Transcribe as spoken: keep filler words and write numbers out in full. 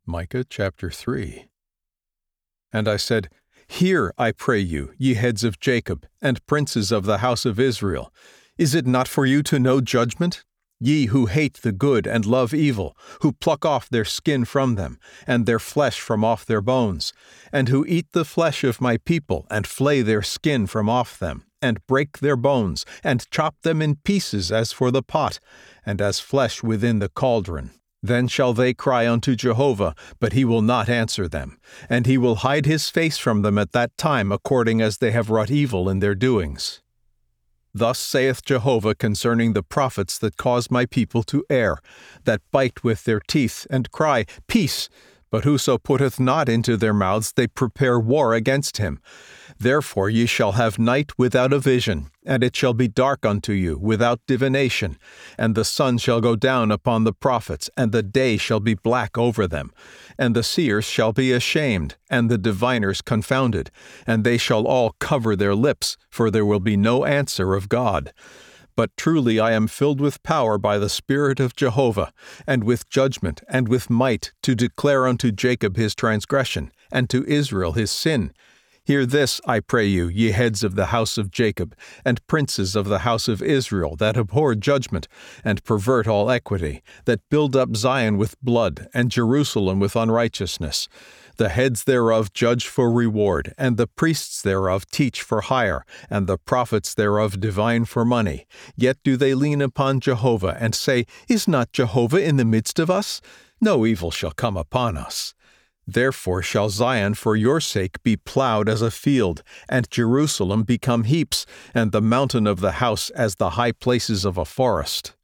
Micah chapter three. And I said, Hear, I pray you, ye heads of Jacob, and princes of the house of Israel. Is it not for you to know judgment? Ye who hate the good and love evil, who pluck off their skin from them, and their flesh from off their bones, and who eat the flesh of my people, and flay their skin from off them, and break their bones, and chop them in pieces as for the pot, and as flesh within the cauldron. Then shall they cry unto Jehovah, but he will not answer them, and he will hide his face from them at that time according as they have wrought evil in their doings. Thus saith Jehovah concerning the prophets that cause my people to err, that bite with their teeth, and cry, Peace! But whoso putteth not into their mouths, they prepare war against him. Therefore ye shall have night without a vision, and it shall be dark unto you without divination. And the sun shall go down upon the prophets, and the day shall be black over them. And the seers shall be ashamed, and the diviners confounded, and they shall all cover their lips, for there will be no answer of God. But truly I am filled with power by the Spirit of Jehovah, and with judgment, and with might, to declare unto Jacob his transgression, and to Israel his sin. Hear this, I pray you, ye heads of the house of Jacob, and princes of the house of Israel, that abhor judgment, and pervert all equity, that build up Zion with blood, and Jerusalem with unrighteousness. The heads thereof judge for reward, and the priests thereof teach for hire, and the prophets thereof divine for money. Yet do they lean upon Jehovah, and say, Is not Jehovah in the midst of us? No evil shall come upon us. Therefore shall Zion for your sake be plowed as a field, and Jerusalem become heaps, and the mountain of the house as the high places of a forest.